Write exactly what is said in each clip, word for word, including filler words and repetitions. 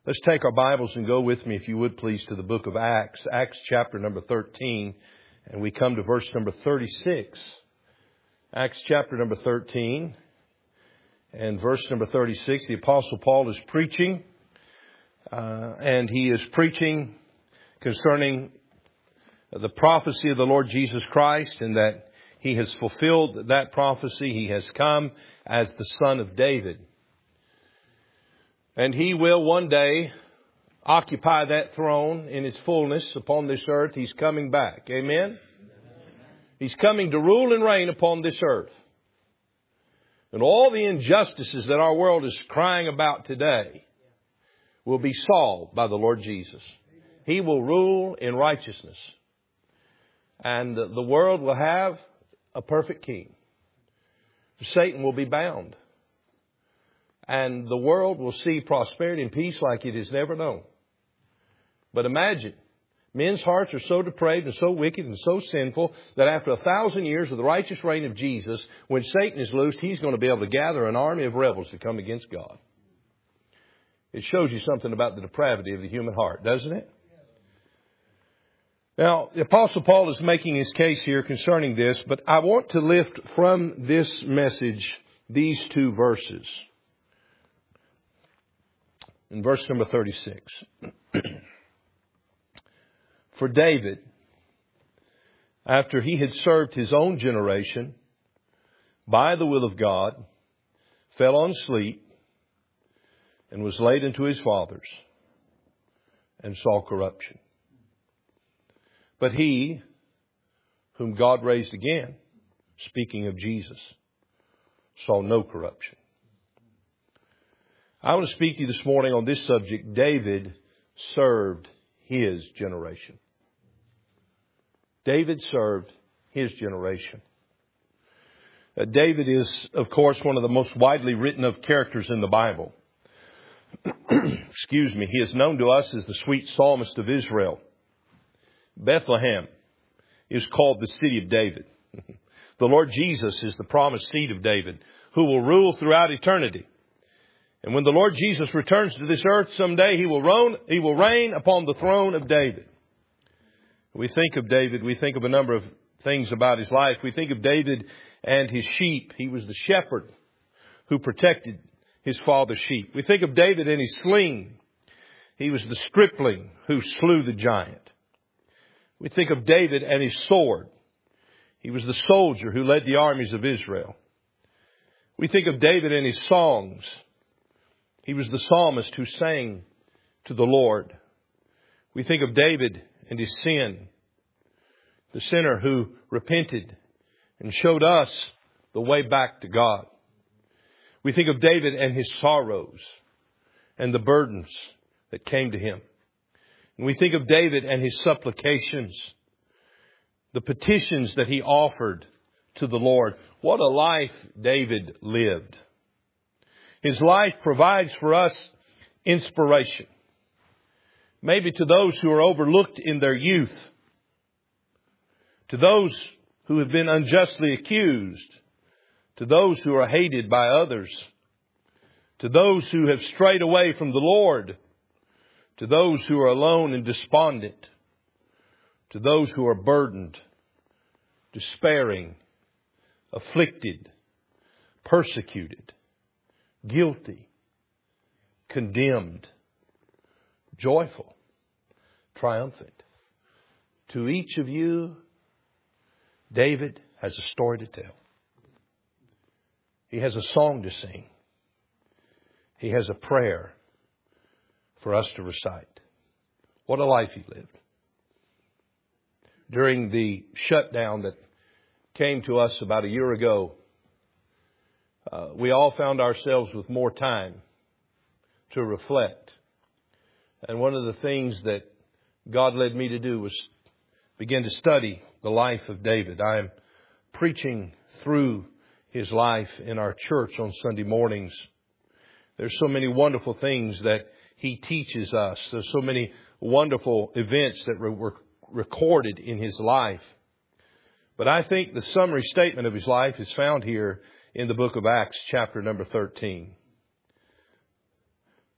Let's take our Bibles and go with me, if you would please, to the book of Acts, Acts chapter number thirteen, and we come to verse number thirty-six. Acts chapter number thirteen and verse number thirty-six. The Apostle Paul is preaching, uh, and he is preaching concerning the prophecy of the Lord Jesus Christ, and that he has fulfilled that prophecy. He has come as the Son of David. And he will one day occupy that throne in its fullness upon this earth. He's coming back. Amen? He's coming to rule and reign upon this earth. And all the injustices that our world is crying about today will be solved by the Lord Jesus. He will rule in righteousness. And the world will have a perfect king. Satan will be bound. And the world will see prosperity and peace like it has never known. But imagine, men's hearts are so depraved and so wicked and so sinful that after a thousand years of the righteous reign of Jesus, when Satan is loosed, he's going to be able to gather an army of rebels to come against God. It shows you something about the depravity of the human heart, doesn't it? Now, the Apostle Paul is making his case here concerning this, but I want to lift from this message these two verses. In verse number thirty-six. For David, after he had served his own generation by the will of God, fell on sleep and was laid into his fathers and saw corruption. But he, whom God raised again, speaking of Jesus, saw no corruption. I want to speak to you this morning on this subject. David served his generation. David served his generation. Uh, David is, of course, one of the most widely written of characters in the Bible. Excuse me. He is known to us as the sweet psalmist of Israel. Bethlehem is called the city of David. The Lord Jesus is the promised seed of David, who will rule throughout eternity. And when the Lord Jesus returns to this earth someday, He will reign, He will reign upon the throne of David. We think of David, we think of a number of things about his life. We think of David and his sheep. He was the shepherd who protected his father's sheep. We think of David and his sling. He was the stripling who slew the giant. We think of David and his sword. He was the soldier who led the armies of Israel. We think of David and his songs. He was the psalmist who sang to the Lord. We think of David and his sin, the sinner who repented and showed us the way back to God. We think of David and his sorrows and the burdens that came to him. And we think of David and his supplications, the petitions that he offered to the Lord. What a life David lived. His life provides for us inspiration. Maybe to those who are overlooked in their youth, to those who have been unjustly accused, to those who are hated by others, to those who have strayed away from the Lord, to those who are alone and despondent, to those who are burdened, despairing, afflicted, persecuted, guilty, condemned, joyful, triumphant. To each of you, David has a story to tell. He has a song to sing. He has a prayer for us to recite. What a life he lived. During the shutdown that came to us about a year ago, Uh, we all found ourselves with more time to reflect. And one of the things that God led me to do was begin to study the life of David. I am preaching through his life in our church on Sunday mornings. There's so many wonderful things that he teaches us. There's so many wonderful events that were recorded in his life. But I think the summary statement of his life is found here in the book of Acts, chapter number thirteen.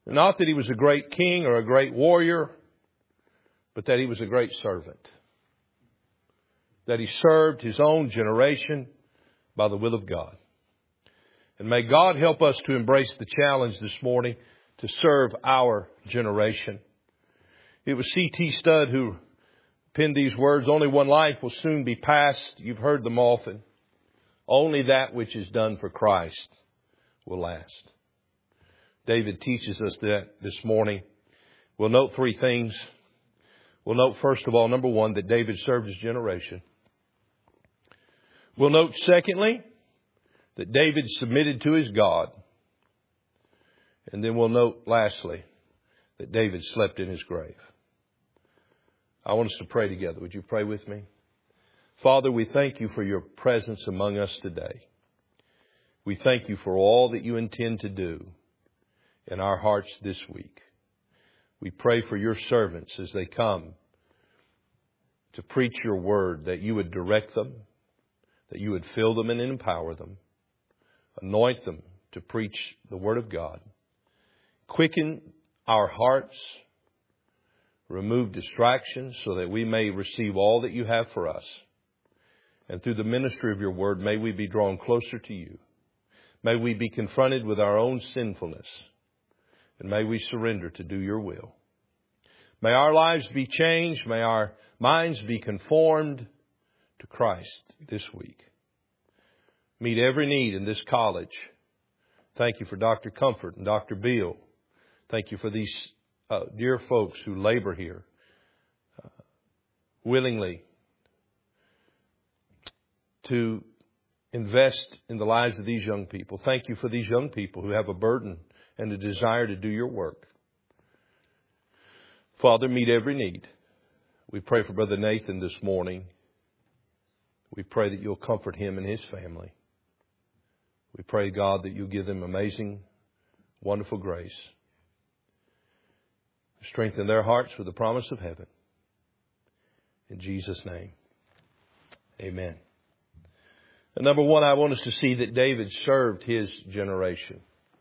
Not that he was a great king or a great warrior, but that he was a great servant. That he served his own generation by the will of God. And may God help us to embrace the challenge this morning to serve our generation. It was C T Studd who penned these words, "Only one life will soon be passed." You've heard them often. Only that which is done for Christ will last. David teaches us that this morning. We'll note three things. We'll note, first of all, number one, that David served his generation. We'll note, secondly, that David submitted to his God. And then we'll note, lastly, that David slept in his grave. I want us to pray together. Would you pray with me? Father, we thank you for your presence among us today. We thank you for all that you intend to do in our hearts this week. We pray for your servants as they come to preach your word, that you would direct them, that you would fill them and empower them, anoint them to preach the word of God, quicken our hearts, remove distractions so that we may receive all that you have for us. And through the ministry of your word, may we be drawn closer to you. May we be confronted with our own sinfulness. And may we surrender to do your will. May our lives be changed. May our minds be conformed to Christ this week. Meet every need in this college. Thank you for Doctor Comfort and Doctor Beal. Thank you for these uh, dear folks who labor here uh, willingly to invest in the lives of these young people. Thank you for these young people who have a burden and a desire to do your work. Father, meet every need. We pray for Brother Nathan this morning. We pray that you'll comfort him and his family. We pray, God, that you'll give them amazing, wonderful grace. Strengthen their hearts with the promise of heaven. In Jesus' name, amen. And number one, I want us to see that David served his generation.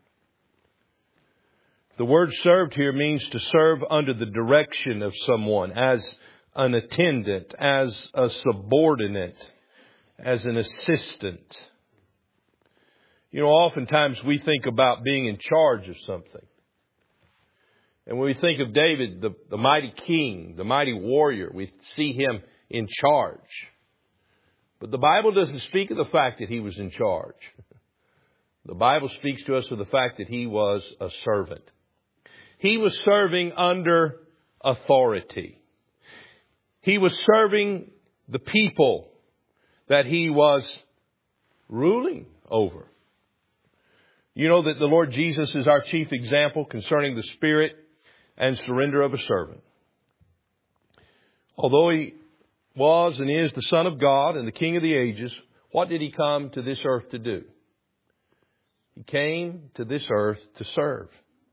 The word served here means to serve under the direction of someone, as an attendant, as a subordinate, as an assistant. You know, oftentimes we think about being in charge of something. And when we think of David, the, the mighty king, the mighty warrior, we see him in charge. But the Bible doesn't speak of the fact that he was in charge. The Bible speaks to us of the fact that he was a servant. He was serving under authority. He was serving the people that he was ruling over. You know that the Lord Jesus is our chief example concerning the spirit and surrender of a servant. Although he was and is the Son of God and the King of the ages, what did he come to this earth to do? He came to this earth to serve.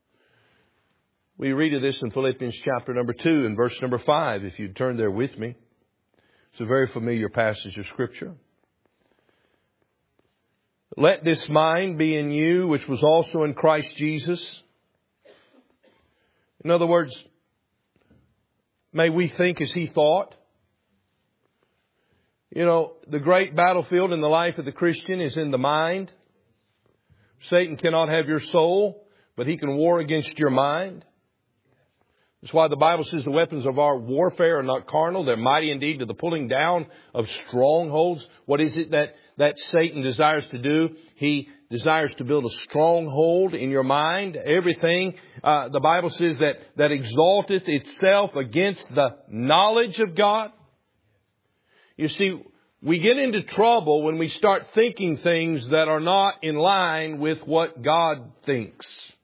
We read of this in Philippians chapter number two and verse number five, if you'd turn there with me. It's a very familiar passage of Scripture. Let this mind be in you, which was also in Christ Jesus. In other words, may we think as he thought. You know, the great battlefield in the life of the Christian is in the mind. Satan cannot have your soul, but he can war against your mind. That's why the Bible says the weapons of our warfare are not carnal. They're mighty indeed to the pulling down of strongholds. What is it that, that Satan desires to do? He desires to build a stronghold in your mind. Everything, uh, the Bible says that, that exalteth itself against the knowledge of God. You see, we get into trouble when we start thinking things that are not in line with what God thinks.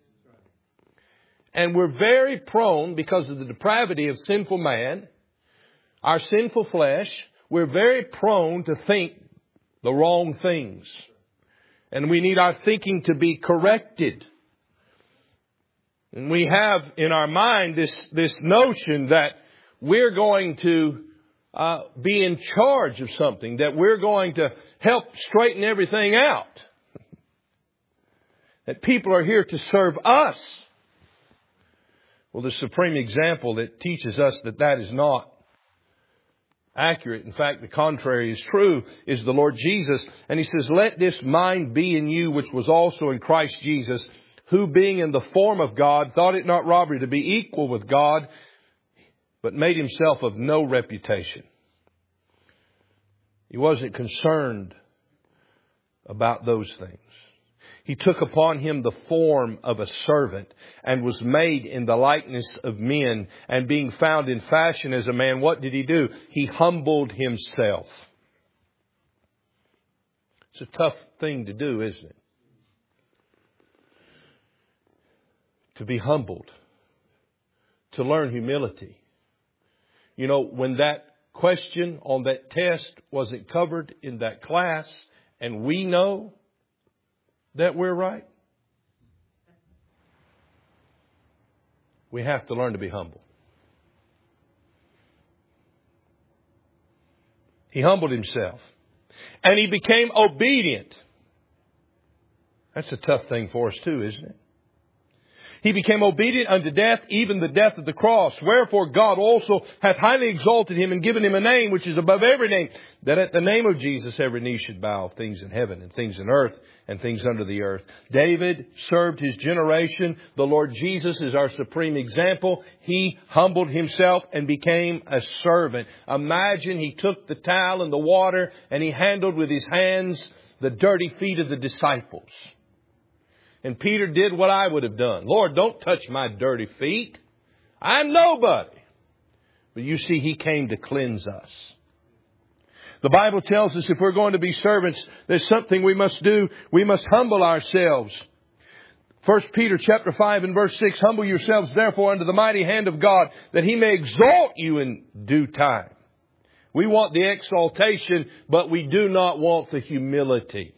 And we're very prone, because of the depravity of sinful man, our sinful flesh, we're very prone to think the wrong things. And we need our thinking to be corrected. And we have in our mind this, this notion that we're going to uh, be in charge of something, that we're going to help straighten everything out. That people are here to serve us. Well, the supreme example that teaches us that that is not accurate, in fact, the contrary is true, is the Lord Jesus. And He says, let this mind be in you, which was also in Christ Jesus, who being in the form of God, thought it not robbery to be equal with God, but made Himself of no reputation. He wasn't concerned about those things. He took upon Him the form of a servant and was made in the likeness of men. And being found in fashion as a man, what did He do? He humbled Himself. It's a tough thing to do, isn't it? To be humbled. To learn humility. You know, when that question on that test wasn't covered in that class, and we know that we're right, we have to learn to be humble. He humbled Himself. And He became obedient. That's a tough thing for us too, isn't it? He became obedient unto death, even the death of the cross. Wherefore God also hath highly exalted Him and given Him a name which is above every name, that at the name of Jesus every knee should bow, things in heaven and things in earth and things under the earth. David served his generation. The Lord Jesus is our supreme example. He humbled Himself and became a servant. Imagine He took the towel and the water and He handled with His hands the dirty feet of the disciples. And Peter did what I would have done. Lord, don't touch my dirty feet. I'm nobody. But you see, He came to cleanse us. The Bible tells us if we're going to be servants, there's something we must do. We must humble ourselves. First Peter chapter five and verse six, humble yourselves therefore under the mighty hand of God, that He may exalt you in due time. We want the exaltation, but we do not want the humility.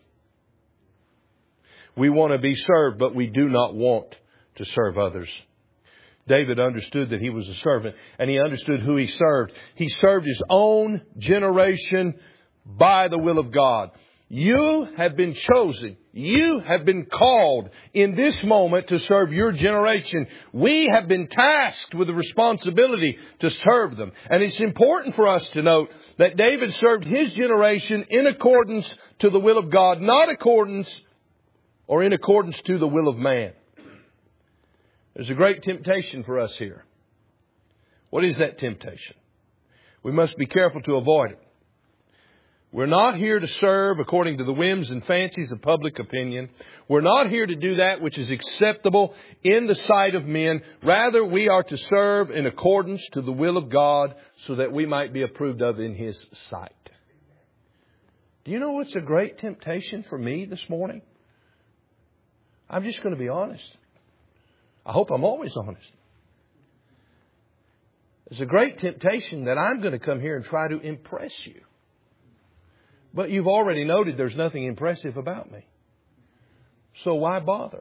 We want to be served, but we do not want to serve others. David understood that he was a servant, and he understood who he served. He served his own generation by the will of God. You have been chosen. You have been called in this moment to serve your generation. We have been tasked with the responsibility to serve them. And it's important for us to note that David served his generation in accordance to the will of God, not accordance or in accordance to the will of man. There's a great temptation for us here. What is that temptation? We must be careful to avoid it. We're not here to serve according to the whims and fancies of public opinion. We're not here to do that which is acceptable in the sight of men. Rather, we are to serve in accordance to the will of God so that we might be approved of in His sight. Do you know what's a great temptation for me this morning? I'm just going to be honest. I hope I'm always honest. It's a great temptation that I'm going to come here and try to impress you. But you've already noted there's nothing impressive about me. So why bother?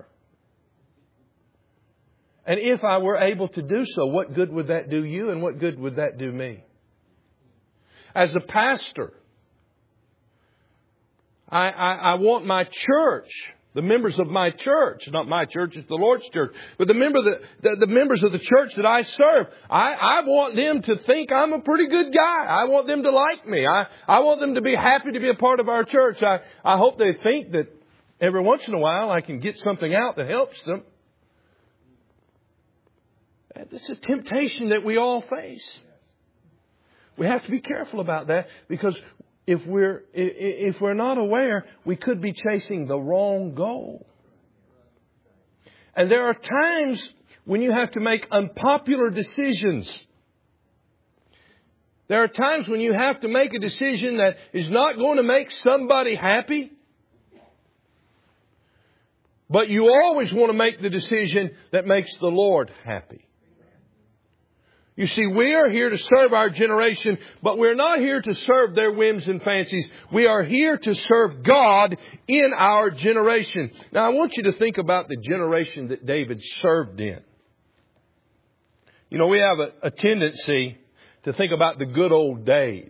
And if I were able to do so, what good would that do you and what good would that do me? As a pastor, I, I, I want my church, the members of my church, not my church, it's the Lord's church, but the member the, the, the members of the church that I serve, I, I want them to think I'm a pretty good guy. I want them to like me. I, I want them to be happy to be a part of our church. I, I hope they think that every once in a while I can get something out that helps them. This is a temptation that we all face. We have to be careful about that because If we're, if we're not aware, we could be chasing the wrong goal. And there are times when you have to make unpopular decisions. There are times when you have to make a decision that is not going to make somebody happy. But you always want to make the decision that makes the Lord happy. You see, we are here to serve our generation, but we're not here to serve their whims and fancies. We are here to serve God in our generation. Now, I want you to think about the generation that David served in. You know, we have a, a tendency to think about the good old days.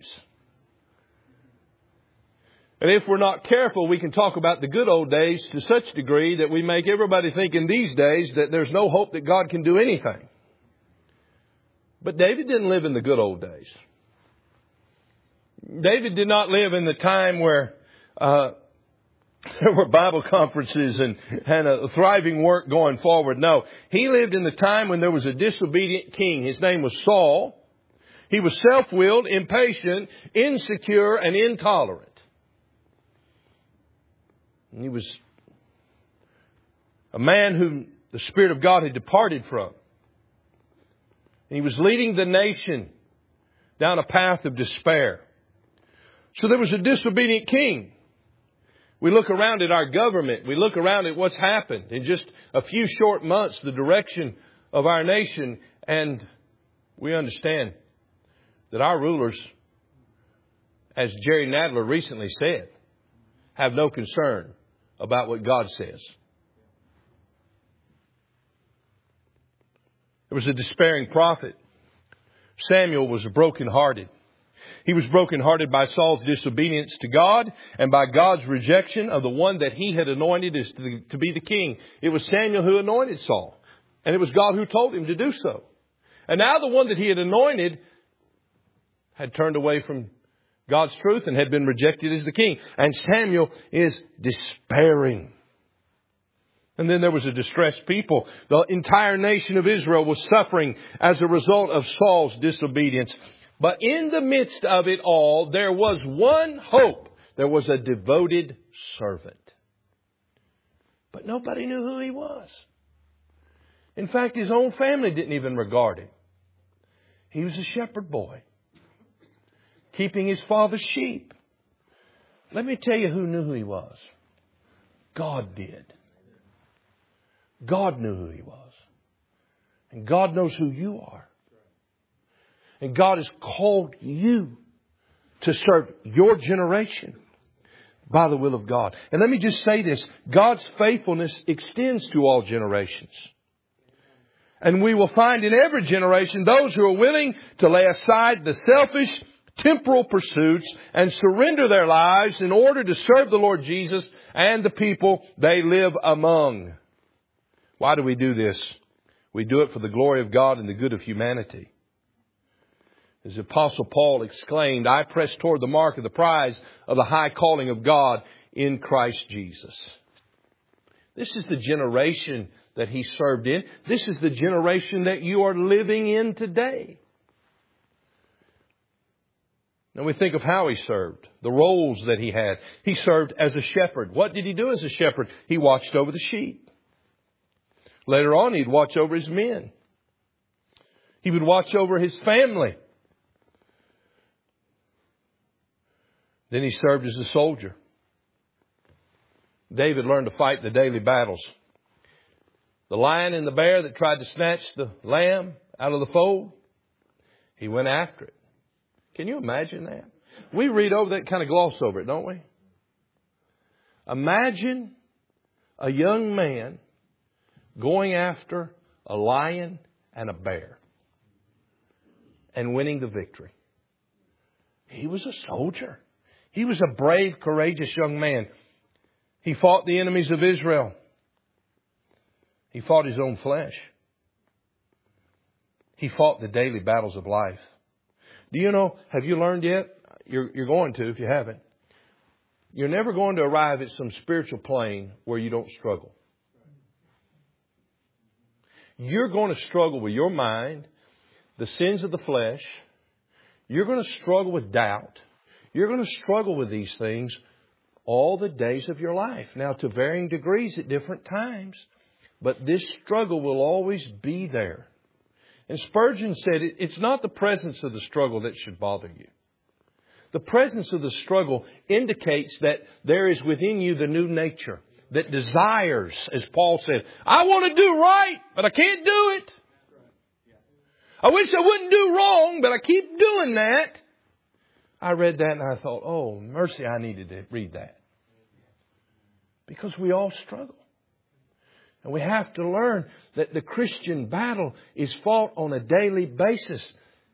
And if we're not careful, we can talk about the good old days to such a degree that we make everybody think in these days that there's no hope that God can do anything. But David didn't live in the good old days. David did not live in the time where uh, there were Bible conferences and, and a thriving work going forward. No, he lived in the time when there was a disobedient king. His name was Saul. He was self-willed, impatient, insecure, and intolerant. And he was a man whom the Spirit of God had departed from. And he was leading the nation down a path of despair. So there was a disobedient king. We look around at our government. We look around at what's happened in just a few short months, the direction of our nation, and we understand that our rulers, as Jerry Nadler recently said, have no concern about what God says. There was a despairing prophet. Samuel was brokenhearted. He was brokenhearted by Saul's disobedience to God and by God's rejection of the one that he had anointed as to, to be the king. It was Samuel who anointed Saul. And it was God who told him to do so. And now the one that he had anointed had turned away from God's truth and had been rejected as the king. And Samuel is despairing. And then there was a distressed people. The entire nation of Israel was suffering as a result of Saul's disobedience. But in the midst of it all, there was one hope. There was a devoted servant. But nobody knew who he was. In fact, his own family didn't even regard him. He was a shepherd boy, keeping his father's sheep. Let me tell you who knew who he was. God did. God knew who he was. And God knows who you are. And God has called you to serve your generation by the will of God. And let me just say this. God's faithfulness extends to all generations. And we will find in every generation those who are willing to lay aside the selfish, temporal pursuits and surrender their lives in order to serve the Lord Jesus and the people they live among. Why do we do this? We do it for the glory of God and the good of humanity. As the Apostle Paul exclaimed, I press toward the mark of the prize of the high calling of God in Christ Jesus. This is the generation that he served in. This is the generation that you are living in today. Now we think of how he served, the roles that he had. He served as a shepherd. What did he do as a shepherd? He watched over the sheep. Later on, he'd watch over his men. He would watch over his family. Then he served as a soldier. David learned to fight the daily battles. The lion and the bear that tried to snatch the lamb out of the fold, he went after it. Can you imagine that? We read over that, kind of gloss over it, don't we? Imagine a young man going after a lion and a bear and winning the victory. He was a soldier. He was a brave, courageous young man. He fought the enemies of Israel. He fought his own flesh. He fought the daily battles of life. Do you know, have you learned yet? You're, you're going to if you haven't. You're never going to arrive at some spiritual plane where you don't struggle. You're going to struggle with your mind, the sins of the flesh. You're going to struggle with doubt. You're going to struggle with these things all the days of your life. Now, to varying degrees at different times. But this struggle will always be there. And Spurgeon said, it's not the presence of the struggle that should bother you. The presence of the struggle indicates that there is within you the new nature that desires, as Paul said, I want to do right, but I can't do it. I wish I wouldn't do wrong, but I keep doing that. I read that and I thought, oh, mercy, I needed to read that. Because we all struggle. And we have to learn that the Christian battle is fought on a daily basis.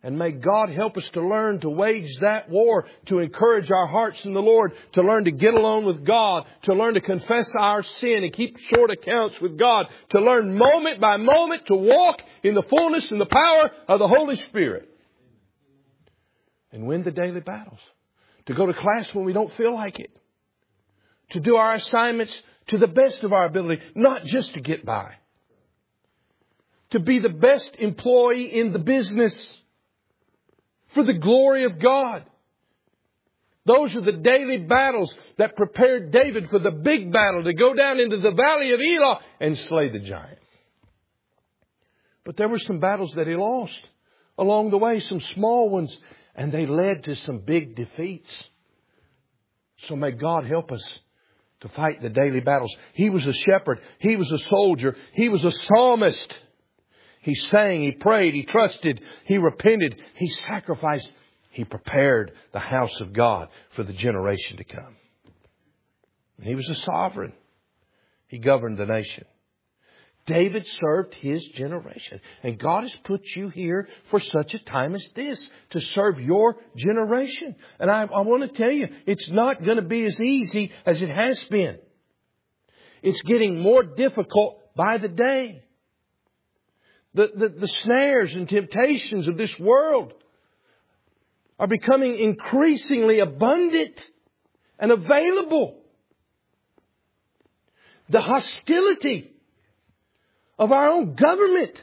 And may God help us to learn to wage that war, to encourage our hearts in the Lord, to learn to get alone with God, to learn to confess our sin and keep short accounts with God, to learn moment by moment to walk in the fullness and the power of the Holy Spirit. And win the daily battles. To go to class when we don't feel like it. To do our assignments to the best of our ability, not just to get by. To be the best employee in the business. For the glory of God. Those are the daily battles that prepared David for the big battle to go down into the valley of Elah and slay the giant. But there were some battles that he lost along the way, some small ones, and they led to some big defeats. So may God help us to fight the daily battles. He was a shepherd. He was a soldier. He was a psalmist. He sang, he prayed, he trusted, he repented, he sacrificed. He prepared the house of God for the generation to come. And he was a sovereign. He governed the nation. David served his generation. And God has put you here for such a time as this, to serve your generation. And I, I want to tell you, it's not going to be as easy as it has been. It's getting more difficult by the day. The, the, the snares and temptations of this world are becoming increasingly abundant and available. The hostility of our own government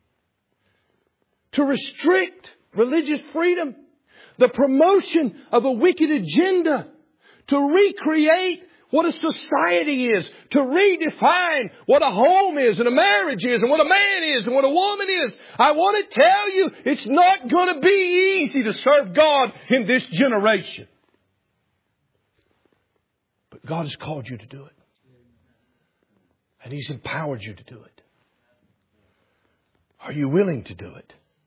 to restrict religious freedom. The promotion of a wicked agenda to recreate what a society is, to redefine what a home is and a marriage is and what a man is and what a woman is. I want to tell you, it's not going to be easy to serve God in this generation. But God has called you to do it. And He's empowered you to do it. Are you willing to do it?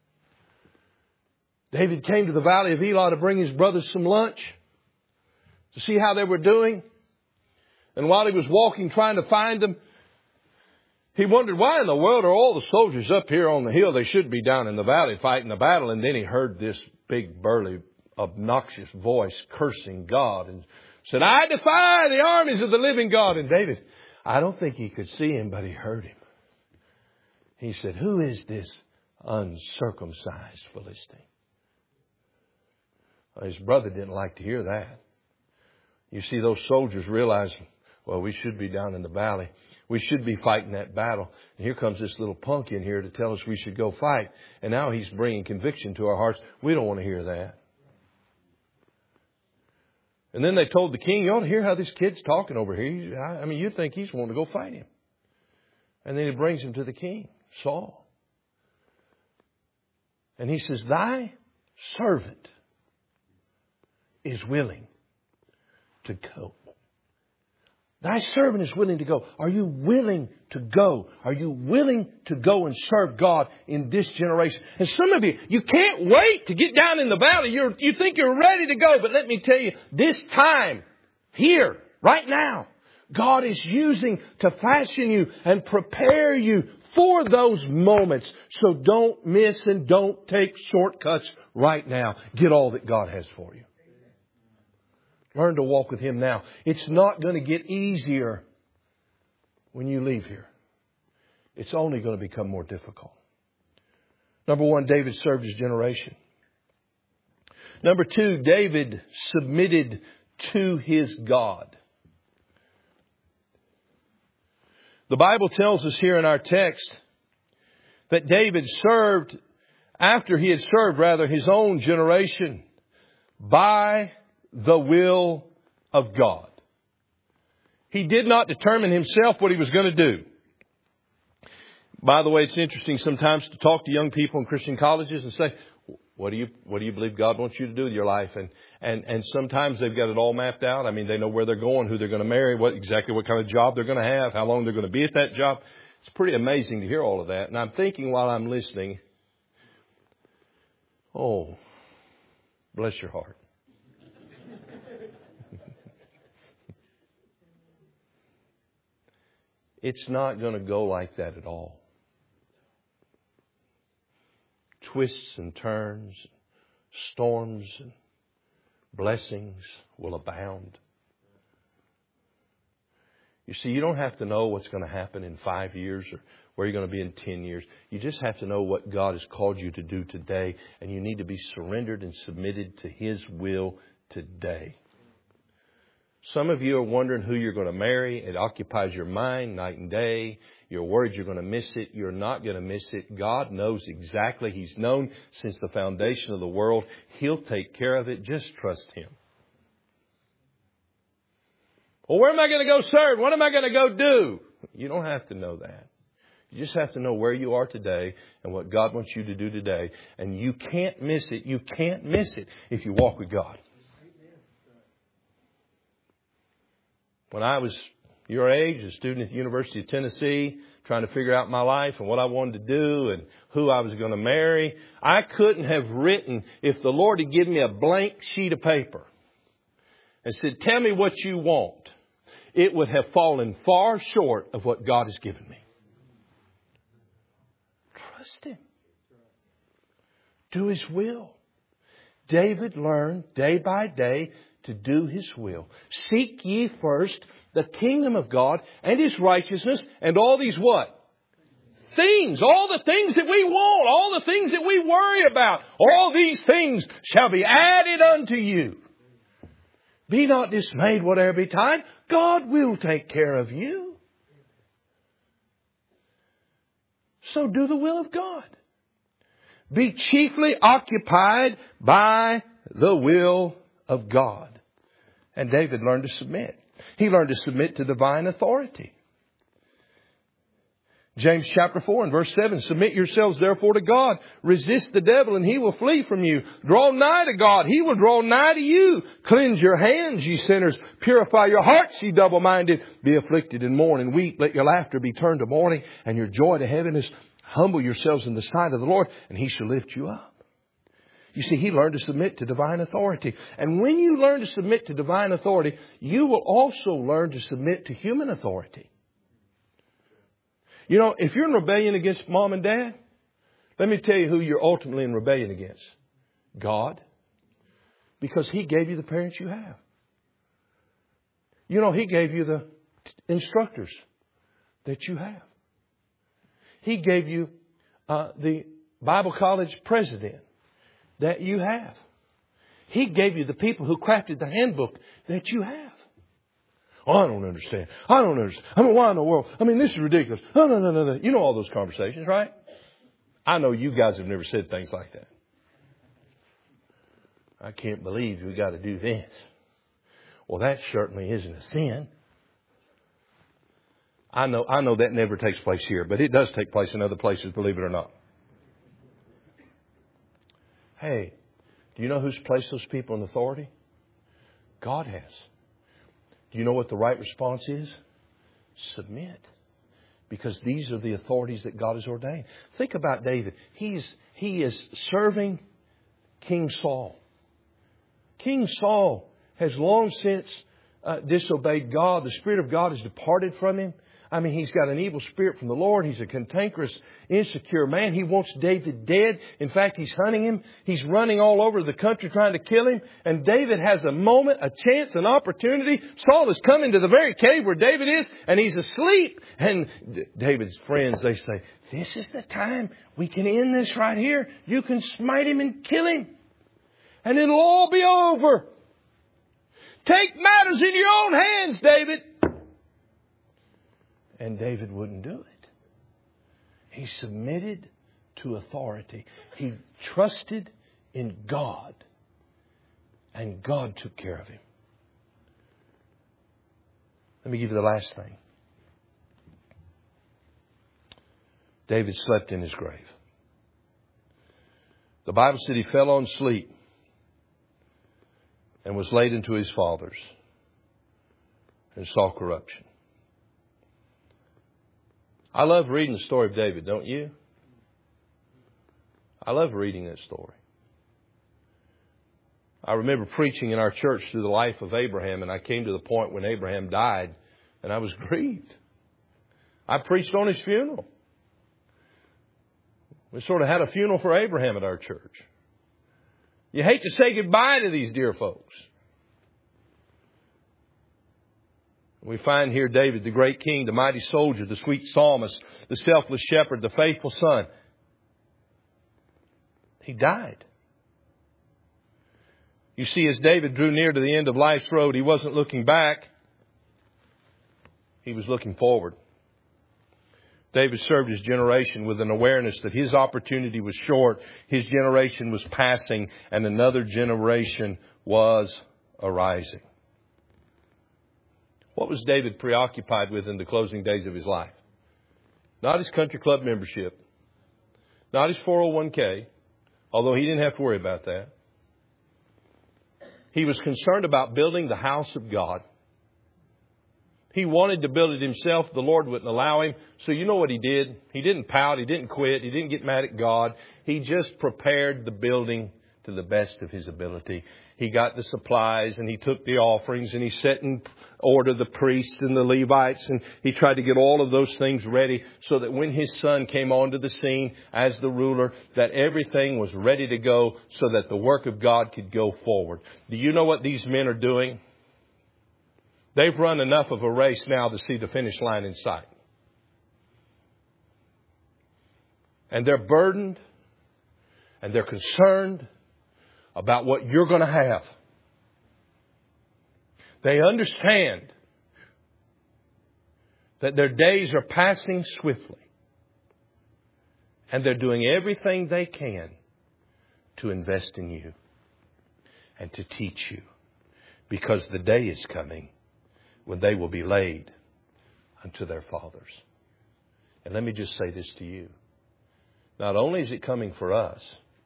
David came to the valley of Elah to bring his brothers some lunch, to see how they were doing. And while he was walking trying to find them, he wondered, why in the world are all the soldiers up here on the hill? They should be down in the valley fighting the battle. And then he heard this big, burly, obnoxious voice cursing God and said, I defy the armies of the living God. And David, I don't think he could see him, but he heard him. He said, who is this uncircumcised Philistine? Well, his brother didn't like to hear that. You see, those soldiers realizing, well, we should be down in the valley. We should be fighting that battle. And here comes this little punk in here to tell us we should go fight. And now he's bringing conviction to our hearts. We don't want to hear that. And then they told the king, you ought to hear how this kid's talking over here. I mean, you'd think he's wanting to go fight him. And then he brings him to the king, Saul. And he says, thy servant is willing to go. Thy servant is willing to go. Are you willing to go? Are you willing to go and serve God in this generation? And some of you, you can't wait to get down in the valley. You're, you think you're ready to go. But let me tell you, this time, here, right now, God is using to fashion you and prepare you for those moments. So don't miss and don't take shortcuts right now. Get all that God has for you. Learn to walk with Him now. It's not going to get easier when you leave here. It's only going to become more difficult. Number one, David served his generation. Number two, David submitted to his God. The Bible tells us here in our text that David served, after he had served rather his own generation, by the will of God. He did not determine himself what he was going to do. By the way, it's interesting sometimes to talk to young people in Christian colleges and say, what do you, what do you believe God wants you to do with your life? And, and, and sometimes they've got it all mapped out. I mean, they know where they're going, who they're going to marry, what, exactly what kind of job they're going to have, how long they're going to be at that job. It's pretty amazing to hear all of that. And I'm thinking while I'm listening, oh, bless your heart. It's not going to go like that at all. twists and turns, storms and blessings will abound. You see, you don't have to know what's going to happen in five years or where you're going to be in ten years. You just have to know what God has called you to do today. And you need to be surrendered and submitted to His will today. Some of you are wondering who you're going to marry. It occupies your mind night and day. You're worried you're going to miss it. You're not going to miss it. God knows exactly. He's known since the foundation of the world. He'll take care of it. Just trust Him. Well, where am I going to go serve? What am I going to go do? You don't have to know that. You just have to know where you are today and what God wants you to do today. And you can't miss it. You can't miss it if you walk with God. When I was your age, a student at the University of Tennessee, trying to figure out my life and what I wanted to do and who I was going to marry, I couldn't have written, if the Lord had given me a blank sheet of paper and said, tell me what you want, it would have fallen far short of what God has given me. Trust Him. Do His will. David learned day by day to do His will. Seek ye first the kingdom of God and His righteousness, and all these what? Things. All the things that we want. All the things that we worry about. All these things shall be added unto you. Be not dismayed whatever betide. God will take care of you. So do the will of God. Be chiefly occupied by the will of God. And David learned to submit. He learned to submit to divine authority. James chapter four and verse seven, submit yourselves therefore to God. Resist the devil and he will flee from you. Draw nigh to God. He will draw nigh to you. Cleanse your hands, ye sinners. Purify your hearts, ye double-minded. Be afflicted and mourn and weep. Let your laughter be turned to mourning and your joy to heaviness. Humble yourselves in the sight of the Lord and He shall lift you up. You see, he learned to submit to divine authority. And when you learn to submit to divine authority, you will also learn to submit to human authority. You know, if you're in rebellion against mom and dad, let me tell you who you're ultimately in rebellion against. God. Because He gave you the parents you have. You know, He gave you the instructors that you have. He gave you uh, the Bible college president that you have. He gave you the people who crafted the handbook that you have. Oh, I don't understand. I don't understand. I mean, why in the world? I mean, this is ridiculous. No, no, no, no, no. You know all those conversations, right? I know you guys have never said things like that. I can't believe we got to do this. Well, that certainly isn't a sin. I know, I know that never takes place here, but it does take place in other places, believe it or not. Hey, do you know who's placed those people in authority? God has. Do you know what the right response is? Submit. Because these are the authorities that God has ordained. Think about David. He's, he is serving King Saul. King Saul has long since uh, disobeyed God. The Spirit of God has departed from him. I mean, he's got an evil spirit from the Lord. He's a cantankerous, insecure man. He wants David dead. In fact, he's hunting him. He's running all over the country trying to kill him. And David has a moment, a chance, an opportunity. Saul is coming to the very cave where David is, and he's asleep. And David's friends, they say, this is the time. We can end this right here. You can smite him and kill him. And it'll all be over. Take matters in your own hands, David. And David wouldn't do it. He submitted to authority. He trusted in God. And God took care of him. Let me give you the last thing. David slept in his grave. The Bible said he fell on sleep and was laid into his fathers and saw corruption. I love reading the story of David, don't you? I love reading that story. I remember preaching in our church through the life of Abraham, and I came to the point when Abraham died, and I was grieved. I preached on his funeral. We sort of had a funeral for Abraham at our church. You hate to say goodbye to these dear folks. We find here David, the great king, the mighty soldier, the sweet psalmist, the selfless shepherd, the faithful son. He died. You see, as David drew near to the end of life's road, he wasn't looking back. He was looking forward. David served his generation with an awareness that his opportunity was short, his generation was passing, and another generation was arising. What was David preoccupied with in the closing days of his life? Not his country club membership, not his four oh one k, although he didn't have to worry about that. He was concerned about building the house of God. He wanted to build it himself. The Lord wouldn't allow him. So you know what he did? He didn't pout. He didn't quit. He didn't get mad at God. He just prepared the building to the best of his ability. He got the supplies and he took the offerings and he set in order the priests and the Levites, and he tried to get all of those things ready so that when his son came onto the scene as the ruler, that everything was ready to go so that the work of God could go forward. Do you know what these men are doing? They've run enough of a race now to see the finish line in sight. And they're burdened and they're concerned about what you're going to have. They understand that their days are passing swiftly. And they're doing everything they can to invest in you and to teach you. Because the day is coming when they will be laid unto their fathers. And let me just say this to you. Not only is it coming for us,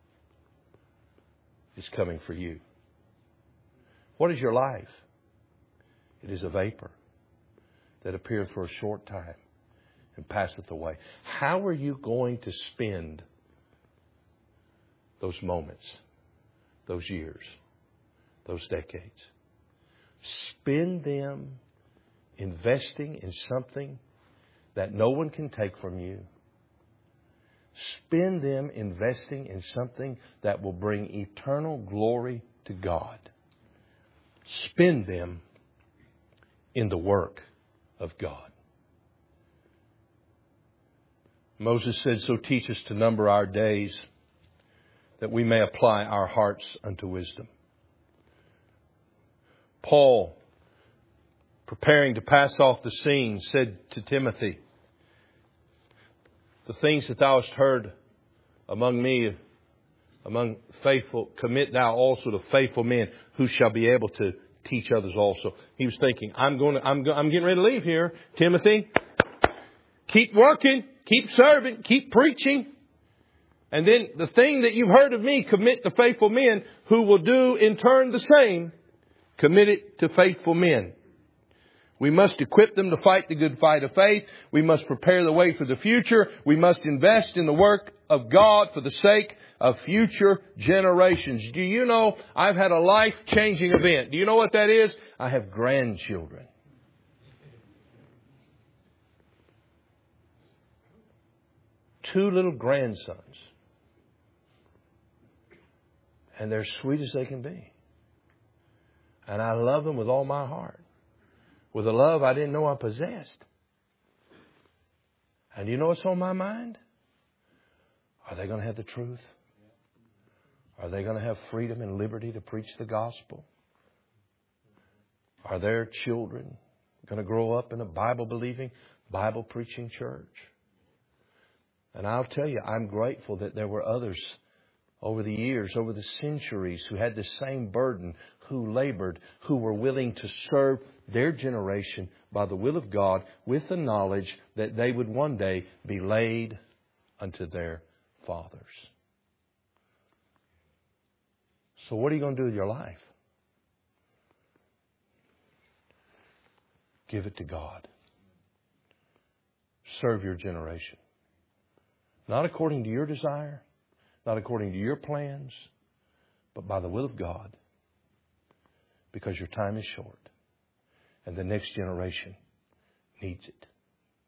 it's coming for you. What is your life? It is a vapor that appeareth for a short time and passeth away. How are you going to spend those moments, those years, those decades? Spend them investing in something that no one can take from you. Spend them investing in something that will bring eternal glory to God. Spend them in the work of God. Moses said, "So teach us to number our days, that we may apply our hearts unto wisdom." Paul, preparing to pass off the scene, said to Timothy, "The things that thou hast heard among me, among faithful, commit thou also to faithful men who shall be able to teach others also." He was thinking, I'm going to, I'm, I'm getting ready to leave here. Timothy, keep working, keep serving, keep preaching. And then the thing that you've heard of me, commit to faithful men who will do in turn the same. Commit it to faithful men. We must equip them to fight the good fight of faith. We must prepare the way for the future. We must invest in the work of God for the sake of future generations. Do you know I've had a life-changing event? Do you know what that is? I have grandchildren. Two little grandsons. And they're sweet as they can be. And I love them with all my heart. With a love I didn't know I possessed. And you know what's on my mind? Are they going to have the truth? Are they going to have freedom and liberty to preach the gospel? Are their children going to grow up in a Bible-believing, Bible-preaching church? And I'll tell you, I'm grateful that there were others over the years, over the centuries, who had the same burden, who labored, who were willing to serve their generation by the will of God with the knowledge that they would one day be laid unto their fathers. So what are you going to do with your life? Give it to God. Serve your generation. Not according to your desire, not according to your plans, but by the will of God. Because your time is short and the next generation needs it.